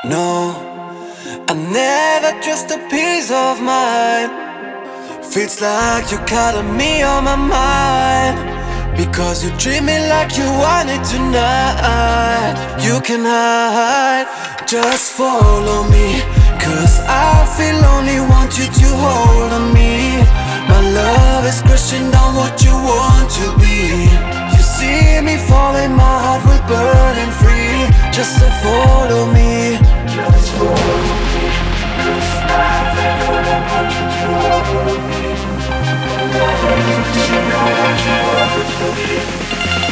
No, I never trust a peace of mind. Feels like you're calling me on my mind, because you treat me like you want it tonight. You can hide, just follow me, cause I feel only want you to hold on me. My love is crushing down what you want to be. You see me falling, my heart will burn and free. Just to follow me. Just follow me, cause I feel only want you to hold me. My love is crushing down what you want to be.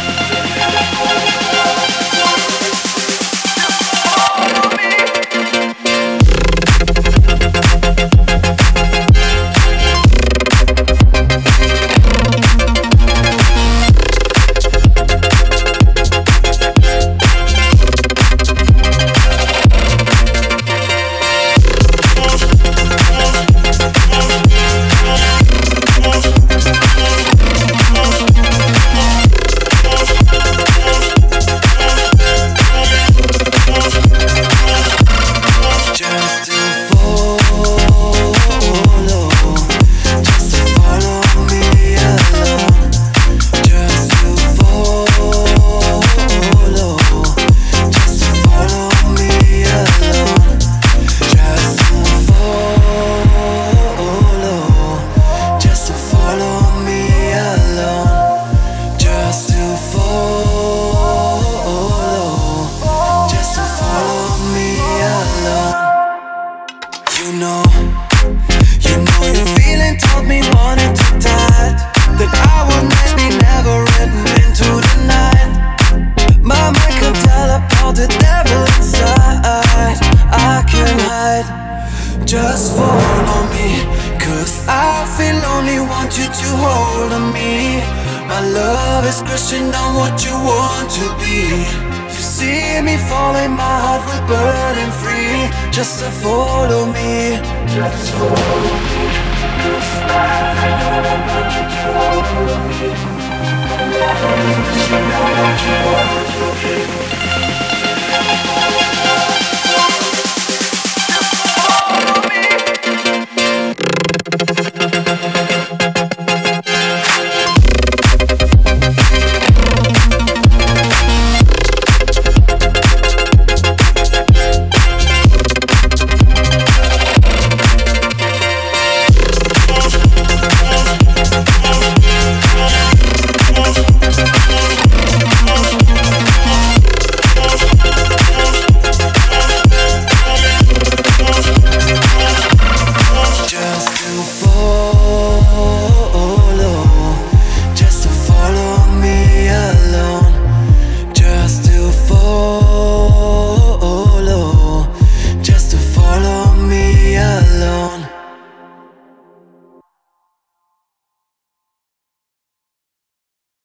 You know your feeling told me wanted to die, that I would maybe never written into the night. My mind can tell about the devil inside. I can hide, just follow me, cause I feel only want you to hold on me. My love is crushing down what you want to be. You see me falling, my heart will burn and free. Just to follow me. Just follow me, cause I feel want you to hold me. My love is crushing down what you want to be.